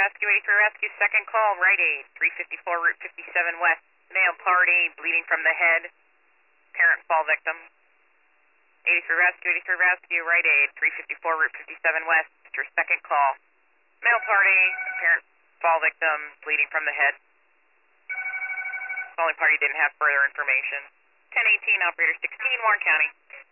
Rescue, 83 Rescue, second call, Rite Aid, 354 Route 57 West. Male party, bleeding from the head. Parent fall victim. 83 Rescue, Rite Aid, 354 Route 57 West. Your second call. Male party, parent fall victim, bleeding from the head. Calling party didn't have further information. 1018, operator 16, Warren County.